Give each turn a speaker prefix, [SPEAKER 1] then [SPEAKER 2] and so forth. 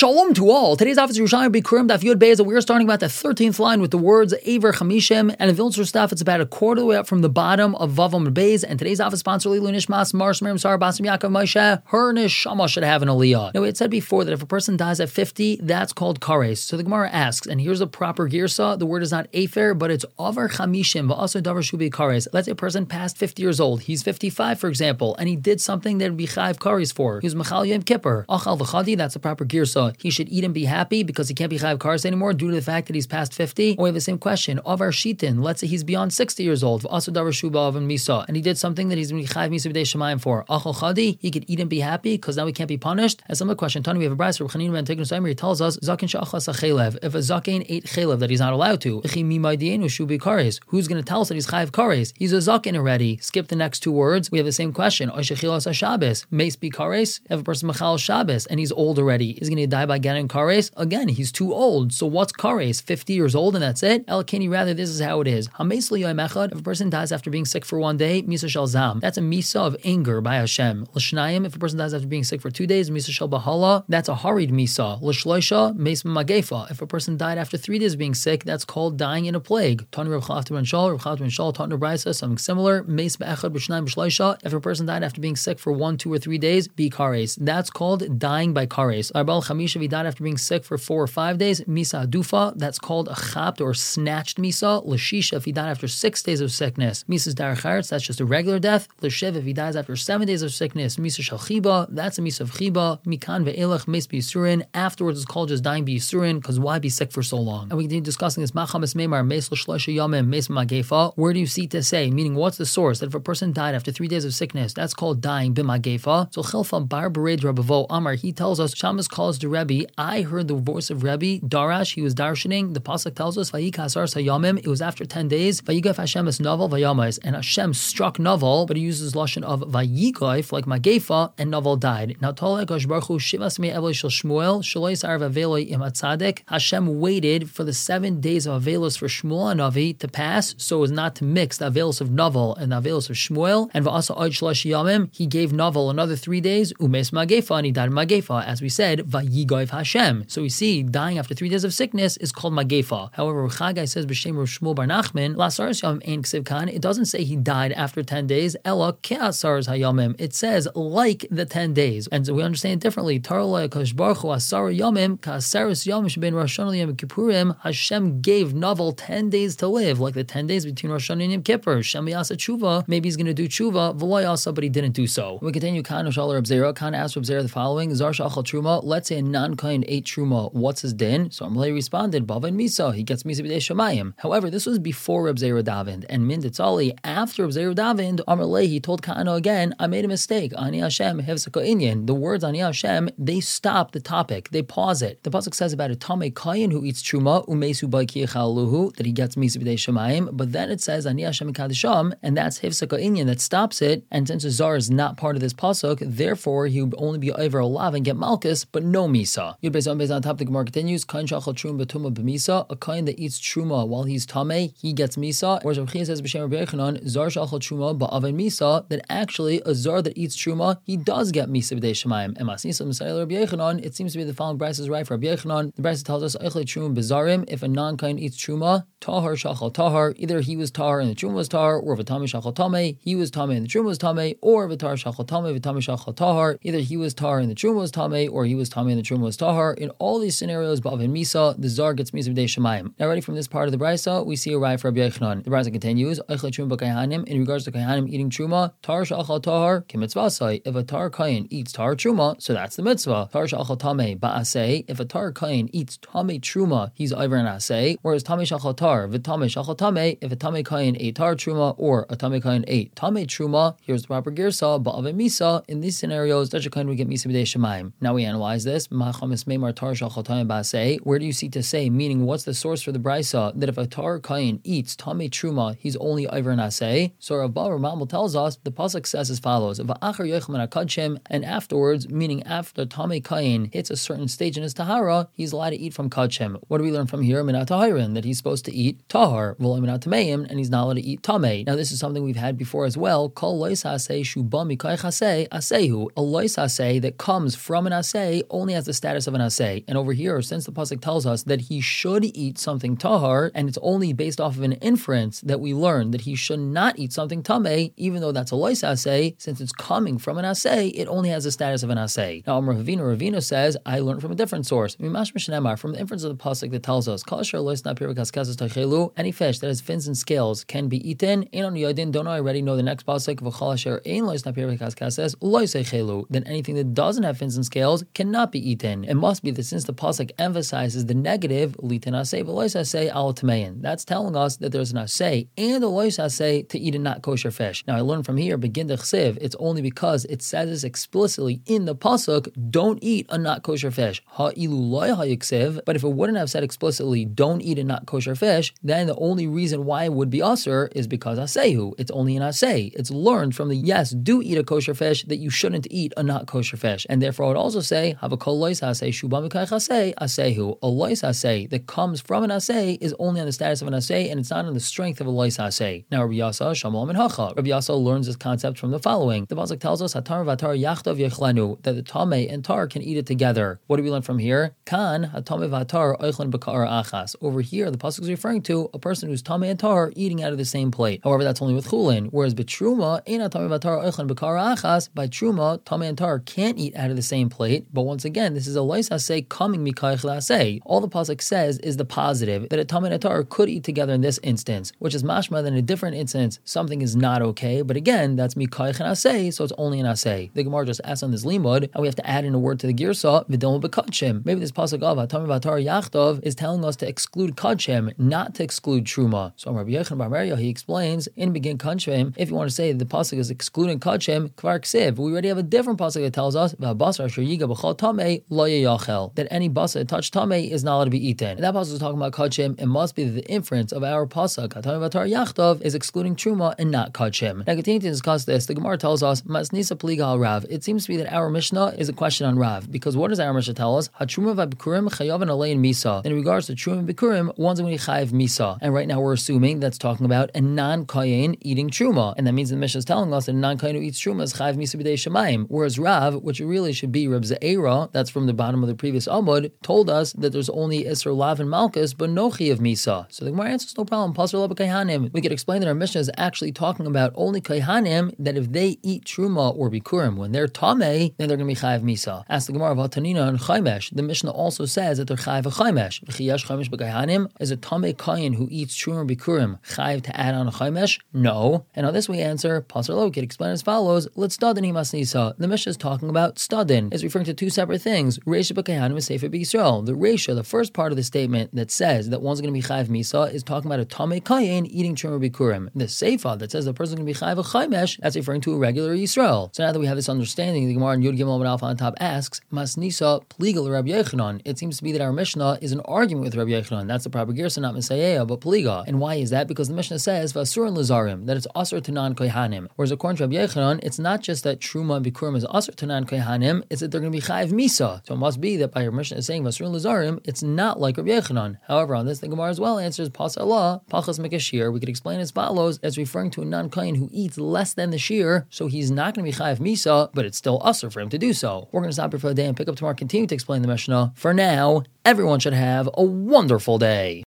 [SPEAKER 1] Shalom to all. Today's office Yerushalayim Bikurim Daf Yud Beis. We are starting about the 13th line with the words Aver Chamishim, and in Vilna stuff it's about a quarter of the way up from the bottom of Vavam Beis. And today's office sponsor Lilu Nishmas Mars Miriam Sar Basim Yaakov Moshe. Her neshama should have an aliyah. Now we had said before that if a person dies at 50, that's called kares. So the Gemara asks, and here's the proper girsa. The word is not Afer, but it's Aver Chamishim. But also Davar Shubi kares. Let's say a person passed 50 years old. He's 55, for example, and he did something that would be chayv kares for. He was Mechal Yom Kippur. Achal v'chadi. That's the proper girsa. He should eat and be happy because he can't be chayav kares anymore due to the fact that he's past 50. Or we have the same question. Avar shitin. Let's say he's beyond 60 years old. Also davar shuba of misa, and he did something that he's going to be chayav misa b'dei shemayim for. Achal chadi. He could eat and be happy because now he can't be punished. As some of the question, Tani, we have a brayso from Chanina ben Tignos Aimer. He tells us zaken she'achlas achelev. If a zaken ate chelev that he's not allowed to, who's going to tell us that he's chayav kares? He's a zaken already. Skip the next two words. We have the same question. Oishechilas Shabbos. Mace be kares. If a person machal Shabbos and he's old already, is he going to die by getting kares? Again, he's too old. So what's kares? 50 years old and that's it? Elkeni, rather, this is how it is. If a person dies after being sick for 1 day, misa shel zam. That's a misa of anger by Hashem. L'shnayim, if a person dies after being sick for 2 days, misa shel bahala. That's a hurried misa. L'shloisha, meis magefa. If a person died after 3 days of being sick, that's called dying in a plague. Tanu Rav Chavta ben Shal, Rav Chavta ben Shal taught in Brisa something similar. Meis be'echad b'shnayim b'shloisha. If a person died after being sick for 1, 2, or 3 days, be kares. That's called dying by kares. Arbal chamisha, if he died after being sick for 4 or 5 days, misa adufa. That's called a chapt or snatched misa. L'shisha, if he died after 6 days of sickness, misas dar charetz. That's just a regular death. L'shev, if he dies after 7 days of sickness, misa shal chiba. That's a misa of chiba. Mikan ve'elach meis b'yisurin. Afterwards, it's called just dying b'yisurin because why be sick for so long? And we continue discussing this. Machamis meimar meis l'shloisha yamim meis magefa. Where do you see to say? Meaning, what's the source that if a person died after 3 days of sickness, that's called dying b'magefa? So Chilfa bar bered Rabavo Amar, he tells us, Shamas calls to Rebbe, I heard the voice of Rebbe, Darash, he was darshaning. The pasuk tells us, Vayikasar sayamim, it was after 10 days, Vayigaf Hashem es novel vayamais, and Hashem struck novel, but he uses lashon of Vayigaf, like magefa, and novel died. Now Tolek Hakadosh Baruch Hu Shivas me Eveli Shel Shmuel, Shaloi Sar Vaveloi Im Atzadik. Hashem waited for the 7 days of Avelos for Shmuel Navi to pass, so as not to mix the Avelos of Novel and the Avelos of Shmuel, and Va'asa Oid Shlosh Yamim, he gave Novel another 3 days, Umes Magefa, and he died Magefa, as we said, Vayigoiv Hashem. So we see, dying after 3 days of sickness is called Magefa. However, Chagai says, B'Shem Rav Shmuel Bar Nachman, Lasaris Yamim Ein Ksiv Kan, it doesn't say he died after 10 days, Ella Ke'asaris Hayamim. It says, like the 10 days. And so we understand it differently. Tarla Hakadosh Baruch Hu Asar Yamim, Ka'asaris Yamim Sheben Rosh Hashanah Yom Kippurim, Hashem gave Novel 10 days to live, like the 10 days between Rosh Hashanah and Yom Kippur. Shem Yasa Tshuva, maybe he's going to do Tshuva, V'lo Yasa, but he didn't do so. We continue, Khan Shal Reb Zera. Khan asked Reb Zera the following, Zar Shachal Truma, let's say a non-kain ate Truma, what's his din? So Amalei responded, Bava and Misa, he gets Misa b'dei Shemayim. However, this was before Reb Zera davened, and Min Ditzali, after Reb Zera davened, Amalei, he told Kahana again, I made a mistake, Ani Hashem, Hevsaka Inyan. The words Ani Hashem, they stop the topic, they pause it. The pasuk says about a Tamei Kayin who eats Truma, Umesu Ba'ki Echaluhu, that he gets Misa b'dei Shemayim, but then it says Ani Hashem Kadisham, and that's Hevsaka Inyan that stops it, and since Zar is not part of this pasuk, therefore he would only be over a lav and get malchus, but no misa. Yud Beis on top, the Gemara continues, Kain shachal truma betuma b'misa, a kain that eats truma while he's tamei, he gets misa. Whereas Rav Chia says b'shem Rabbi Yechanan, Zar shachal truma ba'aven misa, that actually a zar that eats truma, he does get misa b'dei shemayim. Emas nisa m'sayil Rabbi Yechanan, it seems to be the following brayso is right for Rabbi Yechanan. The brayso tells us eichle truma b'zarim, if a non-kain eats truma, tahar shachal tahar, either he was tahar and the truma was tahar, or v'tamei shachal tamei, he was tamei and the truma was tamei, or v'tar shachal tamei v'tamei shachal tahar, either he was tahar and the truma was tamei, or he was tamei and the truma was tahar. In all these scenarios, ba'avin misa, the zar gets misa b'dei shemayim. Now, ready from this part of the brayso, we see a raya for Rabbi Yechanan. The brayso continues, eichle truma b'kayhanim, in regards to kayhanim eating truma, tar shachal tahar kimitzvasai. If a tar kayin eats tar truma, so that's the mitzvah. Tar shachal tamei ba'asei. If a tar kayin eats tamei truma, he's over an asei. Whereas tamei shachal tar v'tamei shachal tamei. If a tamei kayin ate tar truma, or a tamei kayin ate tamei truma, here's the proper girsa ba'avin misa. In these scenarios, such a kayin we get misa b'dei shemayim. Now we analyze this. Where do you see to say? Meaning, what's the source for the brisa that if a tar kayin eats tamei truma, he's only over an asay? So Rav Bar Mamel tells us the pasuk says as follows: and afterwards, meaning after tamei kayin hits a certain stage in his tahara, he's allowed to eat from kachim. What do we learn from here? Minat tahirin, that he's supposed to eat tahar, minat tameim, and he's not allowed to eat tamei. Now this is something we've had before as well. Kol lois hasei shuba mikay hasei asehu. A lois hasei that comes from an asay only has has the status of an asay. And over here, since the pasuk tells us that he should eat something tahar, and it's only based off of an inference that we learn that he should not eat something tameh, even though that's a lois asay, since it's coming from an asay, it only has the status of an asay. Now, Ravina says, I learned from a different source. From the inference of the pasuk that tells us, any fish that has fins and scales can be eaten. Don't I already know the next pasuk? Then anything that doesn't have fins and scales cannot be eaten. It must be that since the pasuk emphasizes the negative, that's telling us that there's an asay and a lois asay to eat a not kosher fish. Now I learned from here, begin the chsiv, it's only because it says this explicitly in the pasuk, don't eat a not kosher fish. But if it wouldn't have said explicitly, don't eat a not kosher fish, then the only reason why it would be usher is because asehu. It's only an asay. It's learned from the yes, do eat a kosher fish, that you shouldn't eat a not kosher fish. And therefore I would also say, have a kol lois asay, shubam asay, asehu. A lois asay that comes from an asay is only on the status of an asay, and it's not on the strength of a lois asay. Now Rabbi Yasa, Shamal and Hacha. Rabbi Yasa learns this concept from the following. The pasuk tells us, Hatar v'atar yachtav yechlanu, that the tameh and tar can eat it together. What do we learn from here? Kan hatameh v'atar oichlan b'ka'ar achas. Over here, the pasuk is referring to a person who's tameh and tar eating out of the same plate. However, that's only with chulin. Whereas betruma, ein hatameh v'atar oichlan b'ka'ar achas. By truma, tameh and tar can't eat out of the same plate. But once again, this is a lois asay coming mikayich asay. All the pasuk says is the positive, that a tameh and a tar could eat together in this instance, which is mashma that in a different instance something is not okay. But again, that's mikayich and asay, so it's only an asay. The Gemara just asks on this limud, and we have to add in a word to the girsa, v'dilma b'kachim. Maybe this pasuk of hatameh v'atar yachtav is telling us to exclude kachim, not to exclude truma. So Rabbi Yochanan bar Meria, he explains in begin kachim, if you want to say the pasuk is excluding kachim, kvar ksiv, we already have a different pasuk that tells us v'habasar asher yiga b'chol tameh lo yachel, that any basa that touched tameh is not allowed to be eaten. And that pasuk is talking about kachim. It must be that the inference of our pasuk hatameh v'atar yachtav is excluding truma and not kachim. Now, continuing to discuss this, the Gemara tells us masnisa pliga al Rav. It seems to be that our Mishnah is a question on Rav, because what does our Mishnah tell us? Hatruma v'bikurim chayav alein misa. In regards to truma and bikurim, one's going to be chayav misa. And right now we're assuming that's talking about a non-kayin eating truma, and that means the Mishnah is telling us that a non-kayin who eats truma is chayav misa b'dei shemayim. Whereas Rav, which really should be Reb Ze'era, that's from the bottom of the previous Amud, told us that there's only Isser Lav and Malchus, but no chayav misa. So the Gemara answers no problem. Pasur la b'kayhanim. We could explain that our Mishnah is actually talking about only kayhanim, that if they eat truma or bikurim when they're tameh, then they're going to be chayav misa. Ask the Gemara of Tanina and Chaimesh. The Mishnah also says that they're chayav a Chaimesh. V'chiyash Chaimesh b'kayhanim, is a tameh kayin who eats truma or bikurim chayav to add on a Chaimesh? No. And on this we answer, Pasur lo, we could explain as follows. Let's studin masnisa. The Mishnah is talking about studin. It's referring to two separate things. Reisha b'kayhanim and Sefer b'Yisrael. The Reisha, the first part of the statement that says that one's going to be chayav misa, is talking about a tameh kayin eating truma or bikurim. The Seifa that says the person is going to be chayav a Chaimesh, that's referring to a regular Yisrael. So now that we have this understanding, the Gemara in Yud Gimel Alpha on top asks, Masnisa pliga Rabbi Yochanan. It seems to be that our Mishnah is an argument with Rabbi Yochanan. That's the proper girsa, not Messiah, but pliga. And why is that? Because the Mishnah says Vasur and Lazarim, that it's asur to non-kohanim. Whereas according to Rabbi Yochanan, it's not just that truma and bikurim is asur to non-kohanim, it's that they're going to be chayav misa. So it must be that by our Mishnah is saying Vasur and Lazarim, it's not like Rabbi Yochanan. However, on this the Gemara as well answers Pas Allah, Pachas Mekashir. We could explain as follows, as referring to a non-kohen who eats less than the shear, so he's not going to be chayav misa, but it's still usher for him to do so. We're going to stop here for the day and pick up tomorrow, continue to explain the Mishnah. For now, everyone should have a wonderful day.